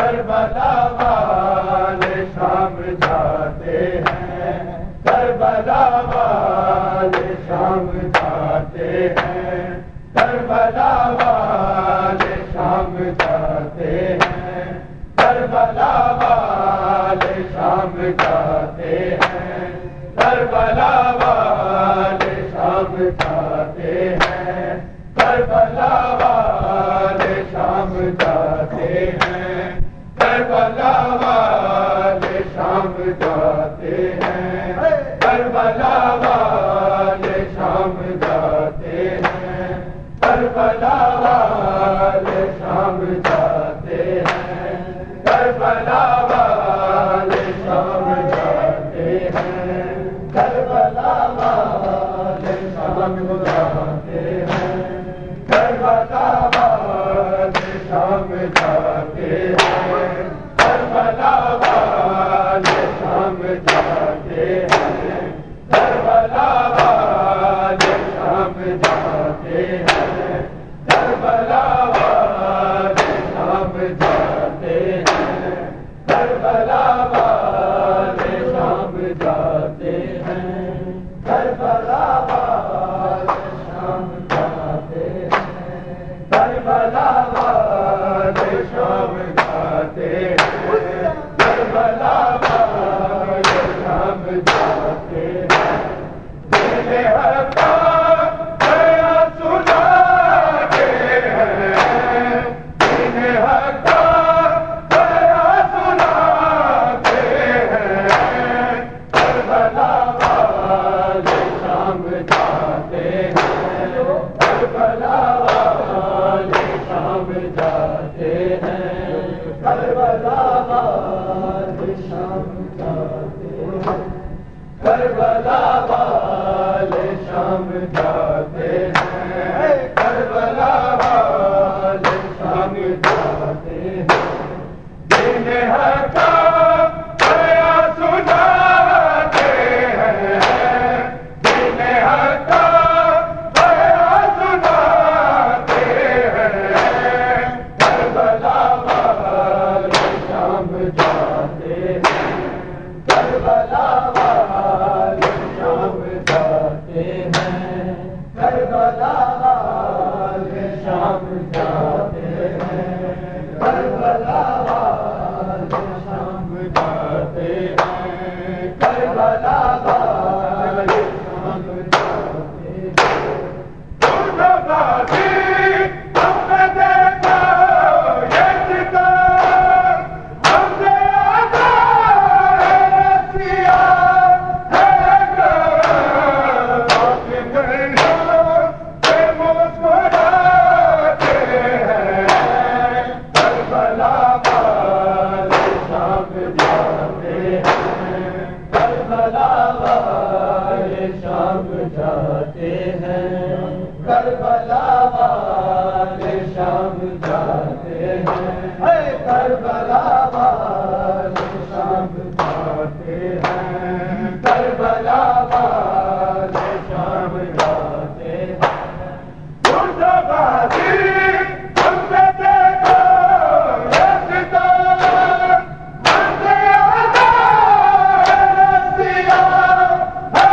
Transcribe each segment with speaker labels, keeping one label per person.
Speaker 1: کربلا والے شام جاتے ہیں، کربلا والے شام جاتے ہیں، کربلا والے شام جاتے ہیں، کربلا والے شام جاتے ہیں، کربلا والے شام جاتے ہیں، کربلا والے شام جاتے ہیں، کربلا والے شام جاتے ہیں، کربلا والے شام جاتے ہیں، کربلا والے شام جاتے ہیں، کربلا والے شام جاتے ہیں، کربلا والے شام جاتے ہیں، کربلا والے شام جاتے ہیں، کربلا والے شام جاتے ہیں، کربلا والے شام جاتے ہیں، کربلا والے شام جاتے ہیں، کربلا والے شام جاتے ہیں، کربلا والے شام جاتے ہیں، کربلا والے شام جاتے ہیں، کربلا والے شام جاتے ہیں، دل حق گیا سناتے ہیں، دل حق گیا سناتے ہیں، کربلا والے شام جاتے ہیں، کربلا والے شام جاتے ہیں، کربلا والے شام جاتے ہیں، کربلا والے شام جاتے ہیں، کربلا والے شام جاتے ہیں، دل حق گیا سناتے ہیں، دل حق گیا سناتے ہیں، کربلا والے شام جاتے ہیں، کربلا والے شام جاتے ہیں، کربلا والے شام جاتے ہیں، کربلا والے شام جاتے ہیں، کربلا والے شام جاتے ہیں، مرغابی ہم نے دیکھا یہ ستم، ہم سے آزاد رسیا ہے آپ گھروں سے مسکراتے ہیں، کربلا والے شام جاتے ہیں، کربلا والے شام جاتے ہیں، کربلا والے شام جاتے ہیں، کربلا والے شام جاتے ہیں، کربلا والے شام جاتے ہیں، مرغابی ہم نے دیکھا یہ ستم، ہم سے آزاد رسیا ہے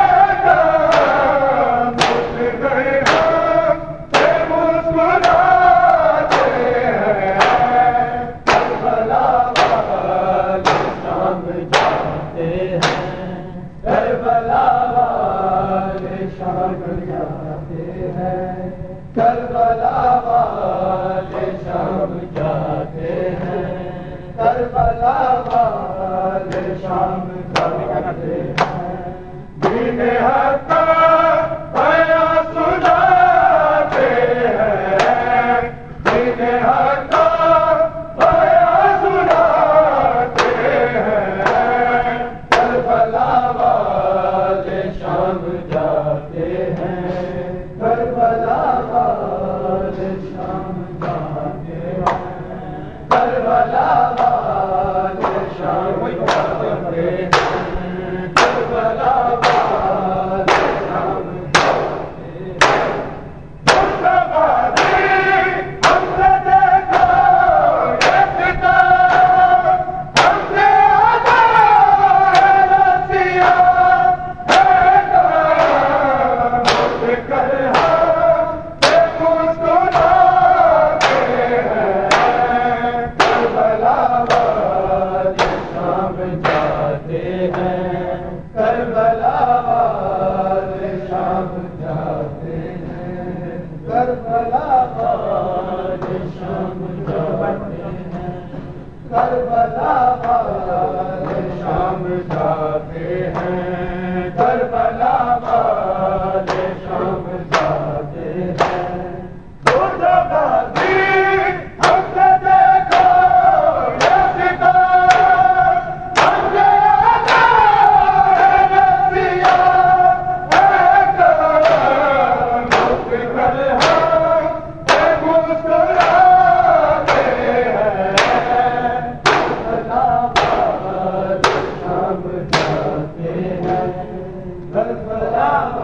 Speaker 1: مجھ گئے ہم سے مسکراتے ہیں، کربلا والے شام جاتے ہیں، کربلا والے شام جاتے ہیں، کربلا والے شام جاتے ہیں، کربلا والے شام جاتے ہیں، دل حق گیا سناتے ہیں، دل حق گیا سناتے ہیں، کربلا والے شام جاتے ہیں، کربلا والے شام جاتے ہیں، کربلا والے شام جاتے ہیں، کربلا والے شام جاتے ہیں، مرغابی ہم نے دیکھا یہ ستم، کربلا والے شام جاتے ہیں، کربلا والے شام جاتے ہیں۔ دو غازی ہم سے دیکھو یہ ستارہ، ہم سے رسیا ہے کرم فکر ہم مسکراتے ہیں۔ کربلا والے شام جاتے ہیں، کربلا